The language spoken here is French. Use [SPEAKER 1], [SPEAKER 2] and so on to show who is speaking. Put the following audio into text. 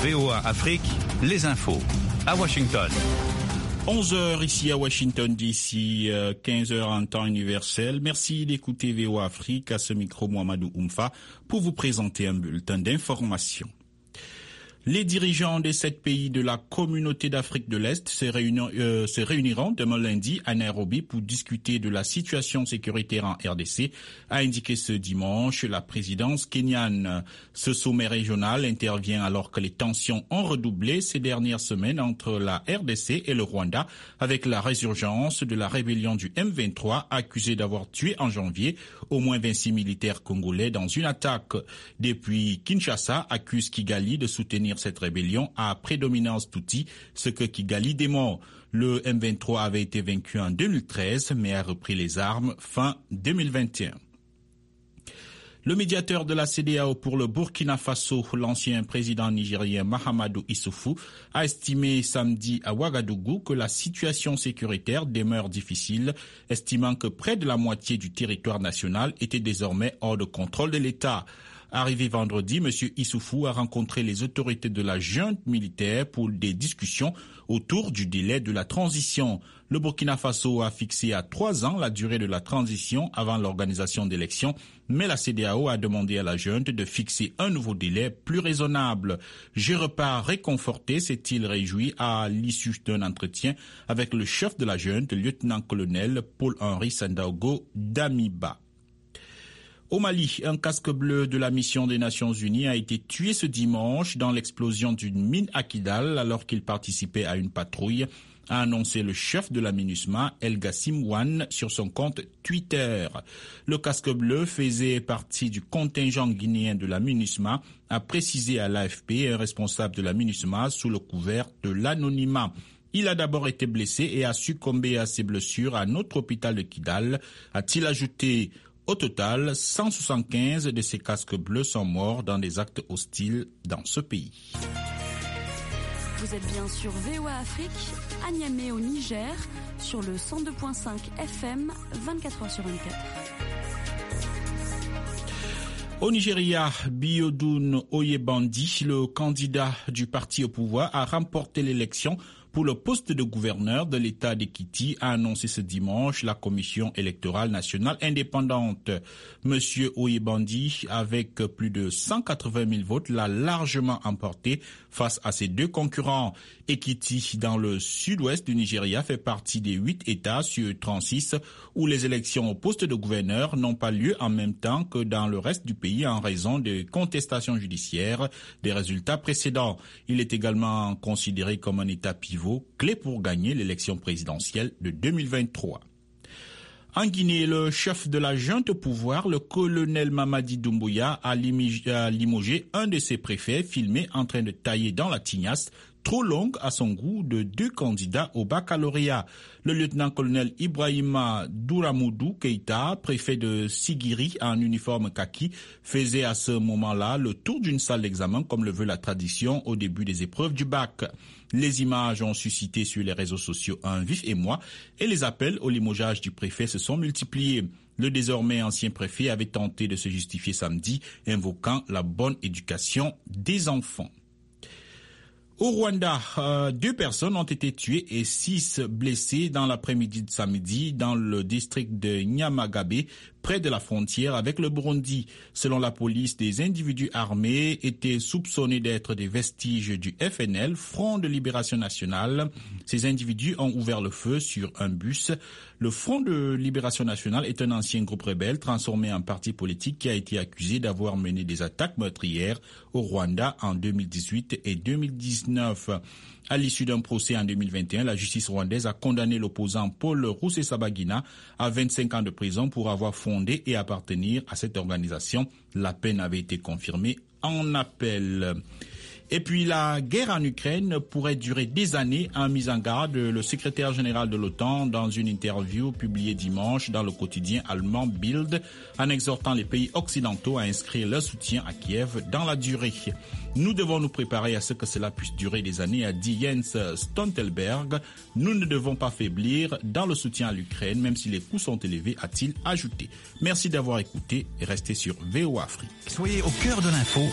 [SPEAKER 1] VOA Afrique, les infos. À Washington.
[SPEAKER 2] 11h ici à Washington DC, 15h en temps universel. Merci d'écouter VOA Afrique. À ce micro, Mohamedou Oumfa, pour vous présenter un bulletin d'information. Les dirigeants des 7 pays de la communauté d'Afrique de l'Est se réuniront demain lundi à Nairobi pour discuter de la situation sécuritaire en RDC, a indiqué ce dimanche la présidence kenyane. Ce sommet régional intervient alors que les tensions ont redoublé ces dernières semaines entre la RDC et le Rwanda, avec la résurgence de la rébellion du M23, accusée d'avoir tué en janvier au moins 26 militaires congolais dans une attaque. Depuis, Kinshasa accuse Kigali de soutenir cette rébellion à prédominance Tutsi, ce que Kigali dément. Le M23 avait été vaincu en 2013, mais a repris les armes fin 2021. Le médiateur de la CEDEAO pour le Burkina Faso, l'ancien président nigérien Mahamadou Issoufou, a estimé samedi à Ouagadougou que la situation sécuritaire demeure difficile, estimant que près de la moitié du territoire national était désormais hors de contrôle de l'État. Arrivé vendredi, M. Issoufou a rencontré les autorités de la junte militaire pour des discussions autour du délai de la transition. Le Burkina Faso a fixé à 3 ans la durée de la transition avant l'organisation d'élections, mais la CEDEAO a demandé à la junte de fixer un nouveau délai plus raisonnable. Je repars réconforté, s'est-il réjoui à l'issue d'un entretien avec le chef de la junte, le lieutenant-colonel Paul-Henri Sandaogo Damiba. Au Mali, un casque bleu de la mission des Nations Unies a été tué ce dimanche dans l'explosion d'une mine à Kidal alors qu'il participait à une patrouille, a annoncé le chef de la MINUSMA, El Gassim Wan, sur son compte Twitter. Le casque bleu faisait partie du contingent guinéen de la MINUSMA, a précisé à l'AFP un responsable de la MINUSMA sous le couvert de l'anonymat. Il a d'abord été blessé et a succombé à ses blessures à un autre hôpital de Kidal, a-t-il ajouté. Au total, 175 de ces casques bleus sont morts dans des actes hostiles dans ce pays.
[SPEAKER 3] Vous êtes bien sur VOA Afrique, à Niamey au Niger, sur le 102.5 FM, 24h sur 24.
[SPEAKER 2] Au Nigeria, Biodun Oyebandi, le candidat du parti au pouvoir, a remporté l'élection pour le poste de gouverneur de l'État d'Ekiti, a annoncé ce dimanche la Commission électorale nationale indépendante. Monsieur Oyebandi, avec plus de 180 000 votes, l'a largement emporté face à ses 2 concurrents. Ekiti, dans le sud-ouest du Nigeria, fait partie des 8 États sur 36 où les élections au poste de gouverneur n'ont pas lieu en même temps que dans le reste du pays en raison des contestations judiciaires des résultats précédents. Il est également considéré comme un État pivot clé pour gagner l'élection présidentielle de 2023. En Guinée, le chef de la junte au pouvoir, le colonel Mamadi Doumbouya, a limogé un de ses préfets filmé en train de tailler dans la tignasse trop longue à son goût de 2 candidats au baccalauréat. Le lieutenant-colonel Ibrahima Douramoudou Keïta, préfet de Sigiri en uniforme kaki, faisait à ce moment-là le tour d'une salle d'examen comme le veut la tradition au début des épreuves du bac. Les images ont suscité sur les réseaux sociaux un vif émoi et les appels au limogeage du préfet se sont multipliés. Le désormais ancien préfet avait tenté de se justifier samedi, invoquant la bonne éducation des enfants. Au Rwanda, 2 personnes ont été tuées et 6 blessées dans l'après-midi de samedi dans le district de Nyamagabe, près de la frontière avec le Burundi. Selon la police, des individus armés étaient soupçonnés d'être des vestiges du FNL, Front de Libération Nationale. Ces individus ont ouvert le feu sur un bus. Le Front de Libération Nationale est un ancien groupe rebelle transformé en parti politique qui a été accusé d'avoir mené des attaques meurtrières au Rwanda en 2018 et 2019. À l'issue d'un procès en 2021, la justice rwandaise a condamné l'opposant Paul Rusesabagina à 25 ans de prison pour avoir fondé et appartenir à cette organisation. La peine avait été confirmée en appel. Et puis la guerre en Ukraine pourrait durer des années, a mis en garde le secrétaire général de l'OTAN dans une interview publiée dimanche dans le quotidien allemand Bild, en exhortant les pays occidentaux à inscrire leur soutien à Kiev dans la durée. Nous devons nous préparer à ce que cela puisse durer des années, a dit Jens Stoltenberg. Nous ne devons pas faiblir dans le soutien à l'Ukraine, même si les coûts sont élevés, a-t-il ajouté. Merci d'avoir écouté et restez sur VOA Afrique.
[SPEAKER 1] Soyez au cœur de l'info